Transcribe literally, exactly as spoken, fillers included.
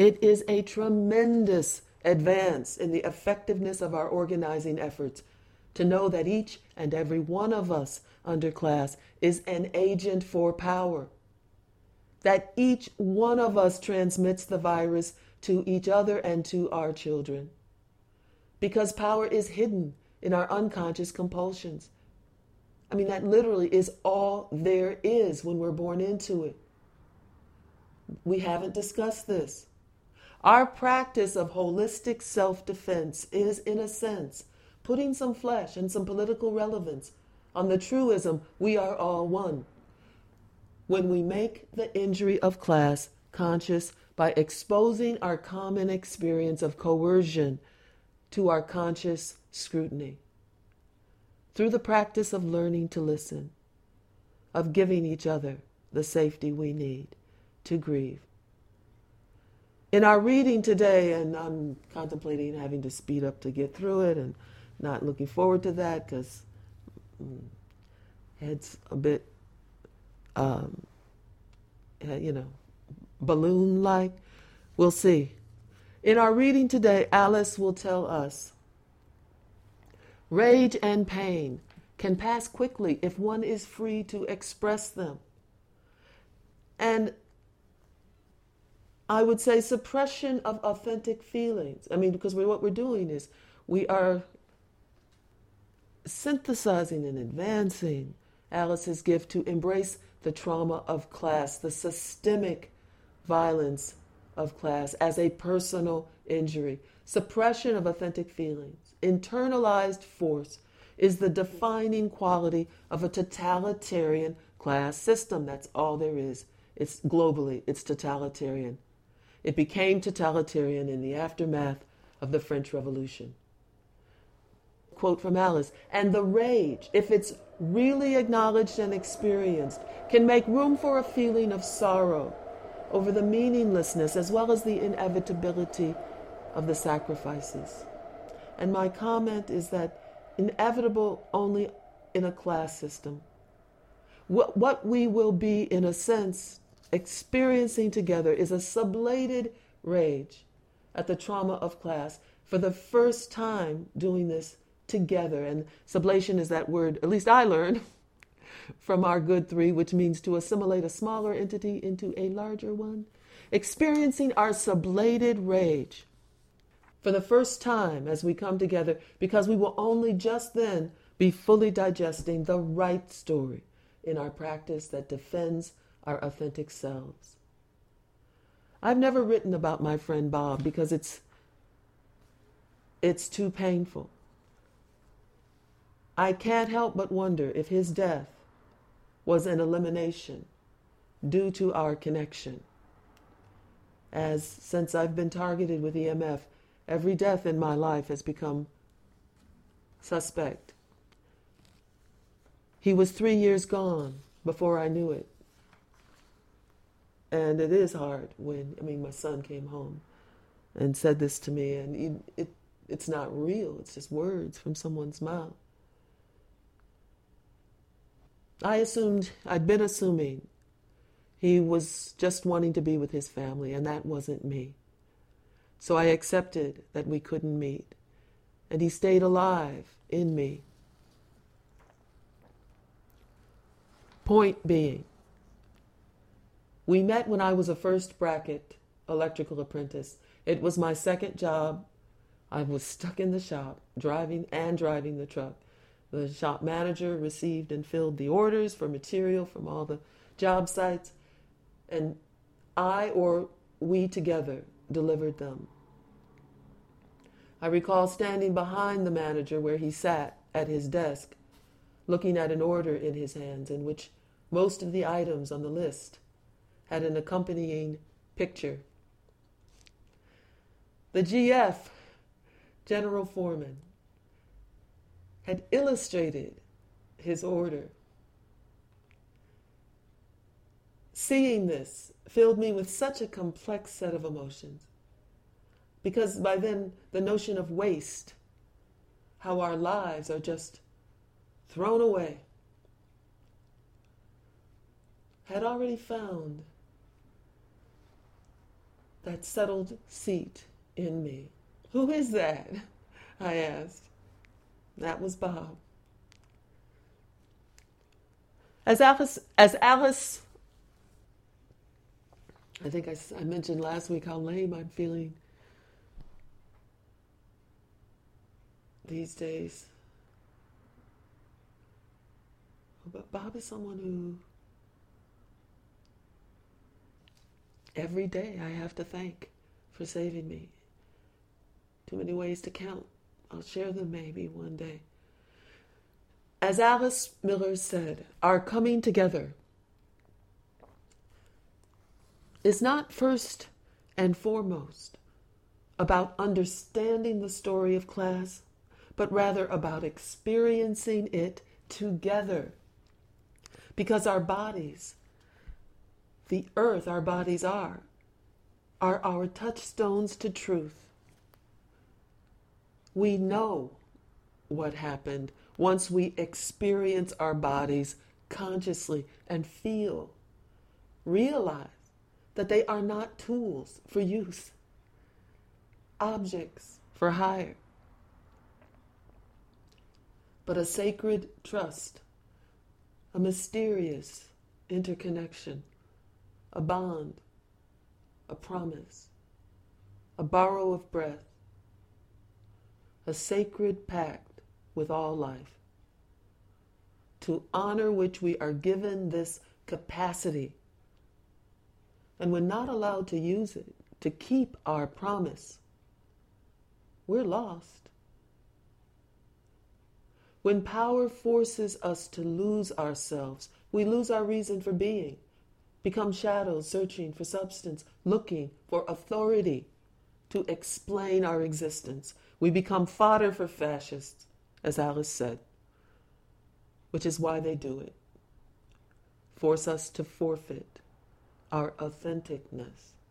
It is a tremendous advance in the effectiveness of our organizing efforts to know that each and every one of us under class is an agent for power. That each one of us transmits the virus to each other and to our children. Because power is hidden in our unconscious compulsions. I mean, that literally is all there is when we're born into it. We haven't discussed this. Our practice of holistic self-defense is, in a sense, putting some flesh and some political relevance on the truism, we are all one. When we make the injury of class conscious by exposing our common experience of coercion to our conscious scrutiny, through the practice of learning to listen, of giving each other the safety we need to grieve. In our reading today, and I'm contemplating having to speed up to get through it and not looking forward to that because mm, it's a bit, um, you know, balloon-like. We'll see. In our reading today, Alice will tell us, rage and pain can pass quickly if one is free to express them. And I would say suppression of authentic feelings. I mean, because we, what we're doing is we are synthesizing and advancing Alice's gift to embrace the trauma of class, the systemic violence of class as a personal injury. Suppression of authentic feelings, internalized force, is the defining quality of a totalitarian class system. That's all there is. It's globally, it's totalitarian. It became totalitarian in the aftermath of the French Revolution. Quote from Alice, and the rage, if it's really acknowledged and experienced, can make room for a feeling of sorrow over the meaninglessness as well as the inevitability of the sacrifices. And my comment is that inevitable only in a class system. What, what we will be, in a sense, experiencing together is a sublated rage at the trauma of class, for the first time doing this together. And sublation is that word, at least I learned, from our good three, which means to assimilate a smaller entity into a larger one. Experiencing our sublated rage for the first time as we come together, because we will only just then be fully digesting the right story in our practice that defends our authentic selves. I've never written about my friend Bob because it's it's too painful. I can't help but wonder if his death was an elimination due to our connection. As since I've been targeted with E M F, every death in my life has become suspect. He was three years gone before I knew it. And it is hard when, I mean, my son came home and said this to me, and it, it, it's not real. It's just words from someone's mouth. I assumed, I'd been assuming he was just wanting to be with his family, and that wasn't me. So I accepted that we couldn't meet, and he stayed alive in me. Point being, we met when I was a first bracket electrical apprentice. It was my second job. I was stuck in the shop, driving and driving the truck. The shop manager received and filled the orders for material from all the job sites, and I or we together delivered them. I recall standing behind the manager where he sat at his desk, looking at an order in his hands in which most of the items on the list had an accompanying picture. The G F, General Foreman, had illustrated his order. Seeing this filled me with such a complex set of emotions, because by then the notion of waste, how our lives are just thrown away, had already found that settled seat in me. Who is that? I asked. That was Bob. As Alice, as Alice, I think I, I mentioned last week how lame I'm feeling these days. But Bob is someone who every day I have to thank for saving me. Too many ways to count. I'll share them maybe one day. As Alice Miller said, our coming together is not first and foremost about understanding the story of class, but rather about experiencing it together. Because our bodies, the earth our bodies are, are our touchstones to truth. We know what happened once we experience our bodies consciously and feel, realize that they are not tools for use, objects for hire, but a sacred trust, a mysterious interconnection, a bond, a promise, a borrow of breath, a sacred pact with all life, to honor which we are given this capacity, and when not allowed to use it, to keep our promise, we're lost. When power forces us to lose ourselves, we lose our reason for being, become shadows searching for substance, looking for authority to explain our existence. We become fodder for fascists, as Alice said, which is why they do it. Force us to forfeit our authenticness.